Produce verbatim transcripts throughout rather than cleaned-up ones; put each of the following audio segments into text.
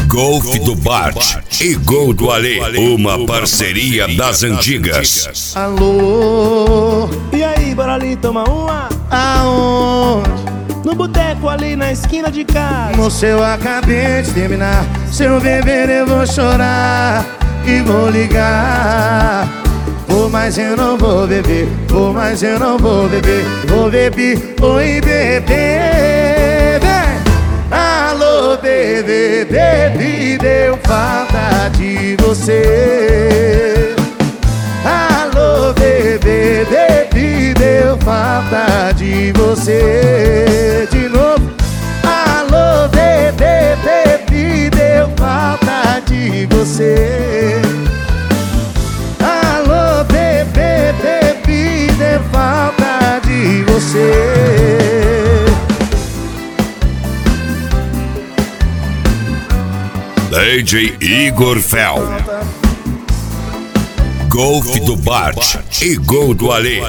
Golf do Bart e Gol do Alê, uma parceria das antigas. Alô, e aí, bora ali tomar uma? aonde? No boteco ali na esquina de casa. Moço, eu acabei de terminar. Se eu beber eu vou chorar e vou ligar. Vou, mas eu não vou beber. Vou, mas eu não vou beber. Vou beber, oi bebê, vem. Alô bebê, bebê, deu falta de você. Alô bebê, bebê, deu falta de você. De novo. Alô bebê, bebê, deu falta de você. Alô bebê, bebê, deu falta de você. D J Igor Fel, Golf do Bart e Gol do Alê.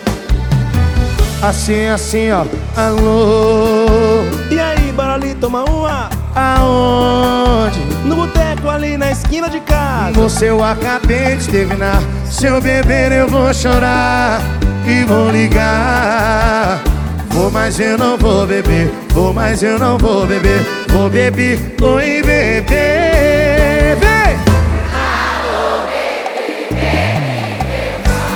Assim, assim, ó. Alô, E aí, bora ali tomar uma? aonde? No boteco ali na esquina de casa. Moço, eu acabei de terminar. Se eu beber eu vou chorar e vou ligar. Vou, mas eu não vou beber. Vou, mas eu não vou beber. Vou beber, oi bebê, vem. Alô, bebê, bebê,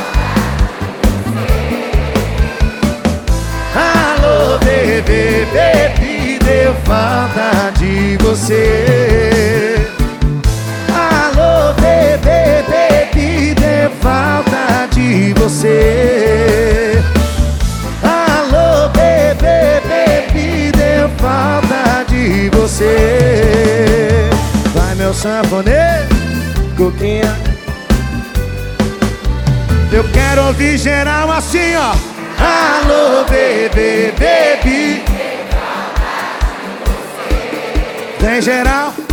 Alô bebê, bebê, deu falta de você. Alô bebê, bebê, deu falta de você. Alô bebê, bebê, deu falta de você. Vai meu sanfoneiro, coquinha. Eu quero ouvir geral assim, ó. Alô bebê, bebê, vem geral.